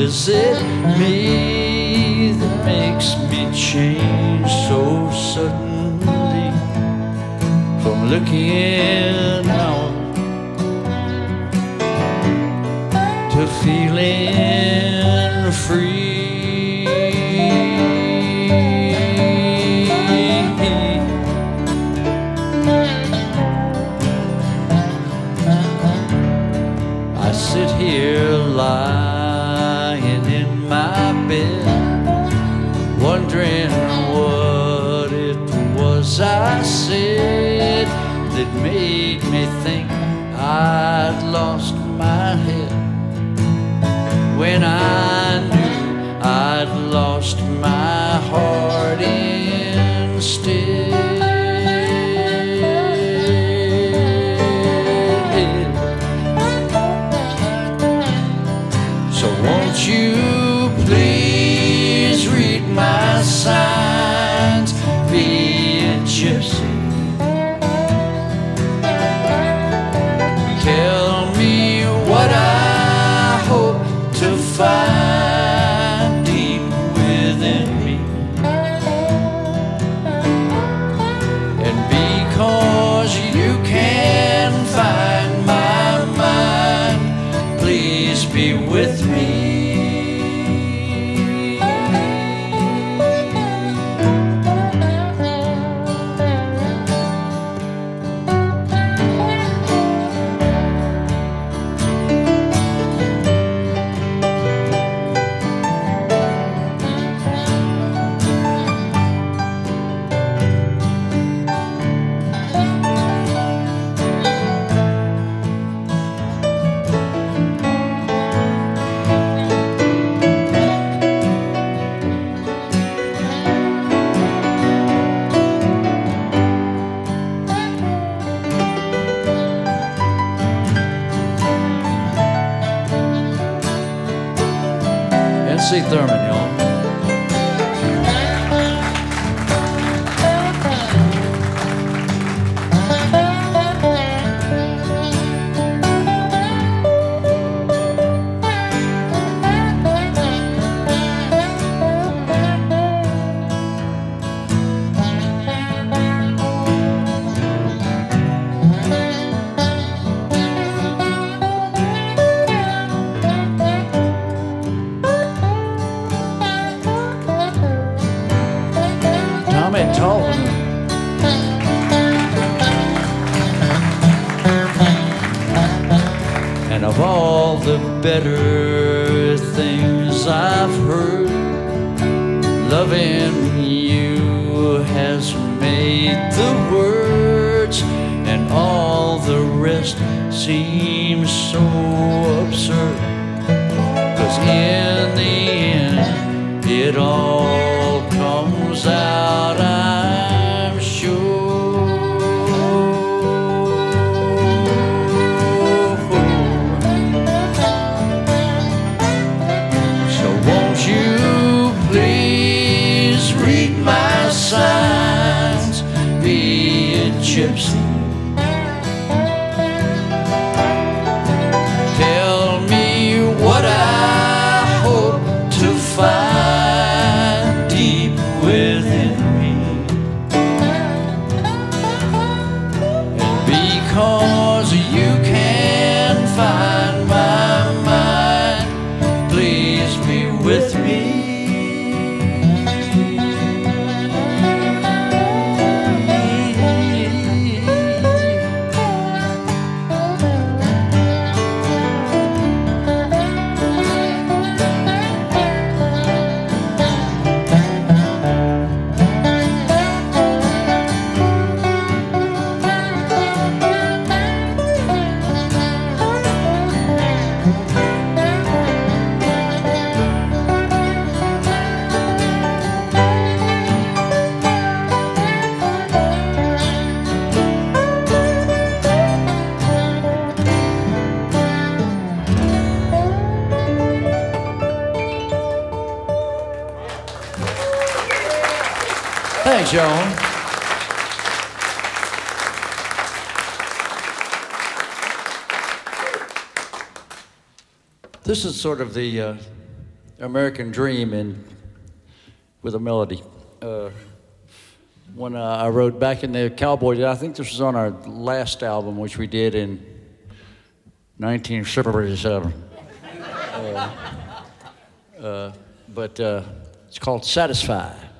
is it me that makes me change so suddenly from looking out to feeling free? I sit here lying in my bed, wondering what it was I said that made me think I'd lost my head, when I knew I'd lost my heart instead. So won't you please read my signs, be a gypsy. Tell me what I hope to find deep within me. And because you can find my mind, please be with me. N.C. Thurman, y'all. And of all the better things I've heard, loving you has made the words, and all the rest seems so absurd. 'Cause in the end, it all comes out, I'm sure. So won't you please read my signs, be a gypsy. Tell me what I hope to find deep within me. And because you can find my mind, please be with me. Thanks, Joan. This is sort of the American Dream with a melody. One I wrote back in the Cowboys. I think this was on our last album, which we did in 1977. But it's called Satisfy.